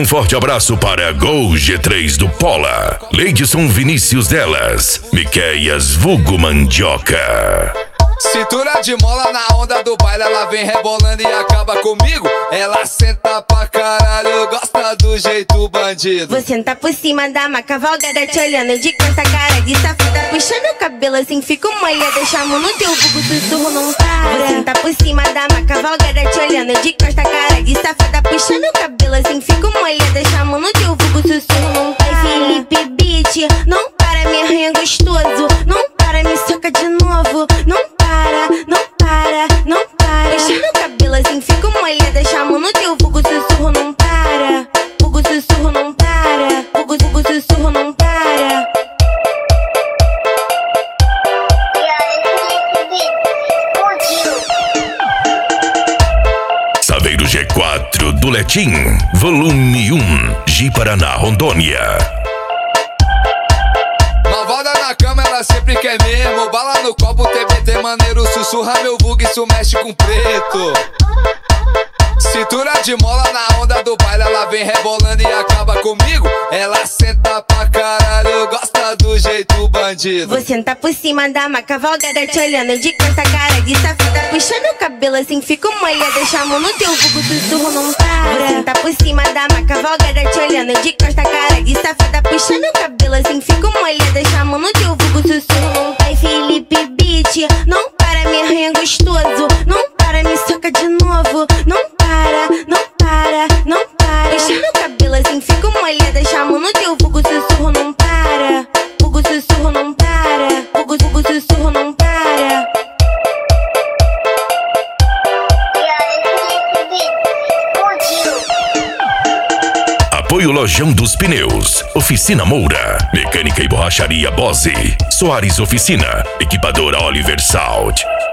Um forte abraço para Gol G3 do Pola, Leidson Vinícius Delas, Miqueias vulgo Mandioca. Cintura de mola na onda do baile, ela vem rebolando e acaba comigo. Ela senta pra caralho, gosta do jeito bandido. Vou sentar por cima da maca cavalgada, te olhando de costa, cara de safada, puxando o cabelo assim, fico molhada, chamo no teu vulgo, sussurro não para. Vou sentar por cima da maca cavalgada, te olhando de costa, cara de safada, puxando o cabelo assim, fico molhada, chamo no teu vulgo, sussurro não para. Felipe Beat, não para, me arranha gostoso, não para, me soca de novo, não para, não para, não para. Puxando o cabelo assim, fico molhada, chamo no teu vulgo, sussurro não para. Vulgo, sussurro não para. Vulgo, sussurro não para. Saveiro G4 do Letim, volume 1, Ji-Paraná, Rondônia. Malvada na cama, ela sempre quer mesmo. Bala no copo, TBT maneiro, sussurra meu vulgo, isso mexe com preto. Cintura de mola na onda do baile, ela vem rebolando e acaba comigo. Ela senta pra caralho, gosta do jeito bandido. Vou sentar por cima da maca cavalgada, te olhando de costa, cara de safada, puxando o cabelo assim, fico molhada, chamo no teu vulgo, sussurro não para. Vou sentar por cima da maca cavalgada, te olhando de costa, cara de safada, puxando o cabelo assim, fico molhada, chamo no teu vulgo, sussurro não para. Felipe Beat, não para, me arranha gostoso, não para, me soca de novo, não para, não para, não para. Puxando o cabelo assim, fico molhada, chamo no teu vulgo, sussurro não para. Vulgo, sussurro não para. Vulgo, sussurro não para. Apoio Lojão dos Pneus, Oficina Moura, Mecânica e Borracharia Bose, Soares Oficina, Equipadora Oliver Salt.